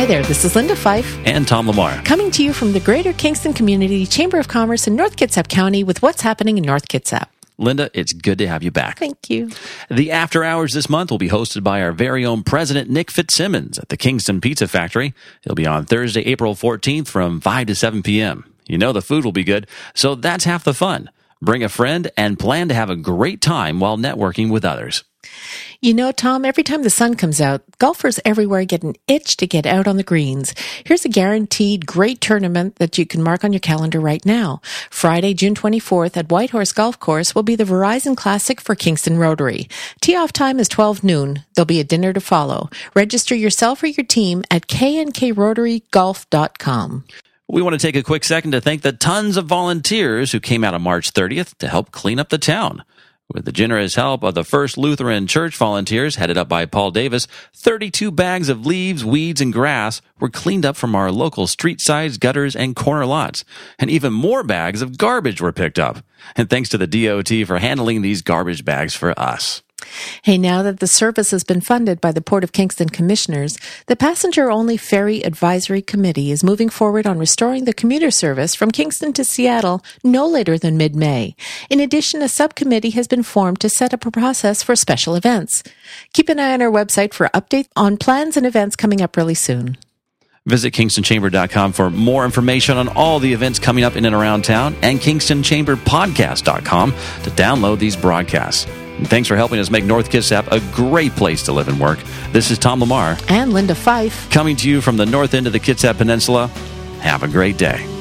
there, this is Linda Fife. And Tom Lamar. Coming to you from the Greater Kingston Community Chamber of Commerce in North Kitsap County with what's happening in North Kitsap. Linda, it's good to have you back. Thank you. The After Hours this month will be hosted by our very own President Nick Fitzsimmons at the Kingston Pizza Factory. It'll be on Thursday, April 14th from 5 to 7 p.m. You know the food will be good, so that's half the fun. Bring a friend and plan to have a great time while networking with others. You know, Tom, every time the sun comes out, golfers everywhere get an itch to get out on the greens. Here's a guaranteed great tournament that you can mark on your calendar right now. Friday, June 24th at Whitehorse Golf Course will be the Verizon Classic for Kingston Rotary. Tee-off time is 12 noon. There'll be a dinner to follow. Register yourself or your team at knkrotary.golf.com. We want to take a quick second to thank the tons of volunteers who came out on March 30th to help clean up the town. With the generous help of the First Lutheran Church volunteers, headed up by Paul Davis, 32 bags of leaves, weeds, and grass were cleaned up from our local street sides, gutters, and corner lots. And even more bags of garbage were picked up. And thanks to the DOT for handling these garbage bags for us. Hey, now that the service has been funded by the Port of Kingston Commissioners, the Passenger-Only Ferry Advisory Committee is moving forward on restoring the commuter service from Kingston to Seattle no later than mid-May. In addition, a subcommittee has been formed to set up a process for special events. Keep an eye on our website for updates on plans and events coming up really soon. Visit KingstonChamber.com for more information on all the events coming up in and around town, and KingstonChamberPodcast.com to download these broadcasts. And thanks for helping us make North Kitsap a great place to live and work. This is Tom Lamar. And Linda Fife. Coming to you from the north end of the Kitsap Peninsula. Have a great day.